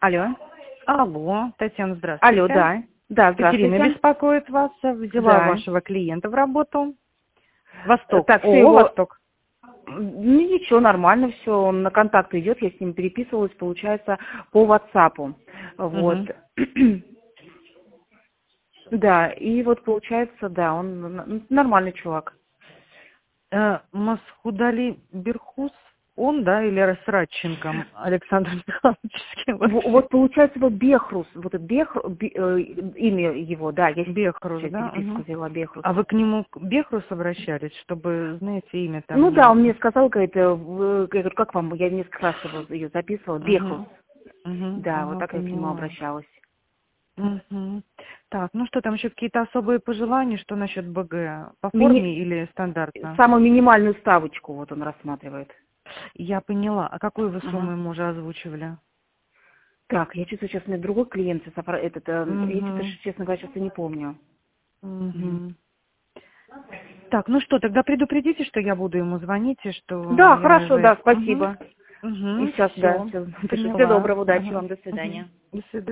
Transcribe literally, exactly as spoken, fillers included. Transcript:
Алло. Алло, Татьяна, здравствуйте. Алло, да. Да, здравствуйте. Катерина беспокоит вас. Взяла Да. вашего клиента в работу. Восток. Так, всё О, его- Восток. Ну, ничего, нормально все. Он на контакт идет, я с ним переписывалась, получается, по WhatsApp. Вот. Мгм. Да, и вот получается, да, он н- нормальный чувак. Э, Масхудали Берхус, он, да, или Расрадченко Александр Михайлович? с кем В- вообще? Вот получается вот Бехрус, вот это Бехру, Бе- э, имя его, да, я Бехрус, сейчас да? переписку Мгм. взяла, Бехрус. А вы к нему, к Бехрус, обращались, чтобы, знаете, имя там... Ну да, он не- мне сказал, говорит, э, в- я говорю, как вам, я несколько раз его ее записывала, Бехрус. Мгм. Мгм. Да, вот Ага, так я к нему поняла. обращалась. Мгм. Так, ну что, там еще какие-то особые пожелания, что насчет БГ? По Мини- форме или стандартно? Самую минимальную ставочку вот он рассматривает. Я поняла. А какую вы сумму Ага. ему уже озвучивали? Так, я чувствую, сейчас у меня другой клиент, сейчас опра- этот, э, я что-то, Мгм. честно говоря, сейчас и не помню. Мгм. Мгм. Так, ну что, тогда предупредите, что я буду ему звонить, и что Да, я хорошо, да, наезжаю. Мгм. спасибо. И Мгм. сейчас, да, Все. все, всего Поняла. доброго, удачи Ага. вам, до Мгм. свидания. До свидания.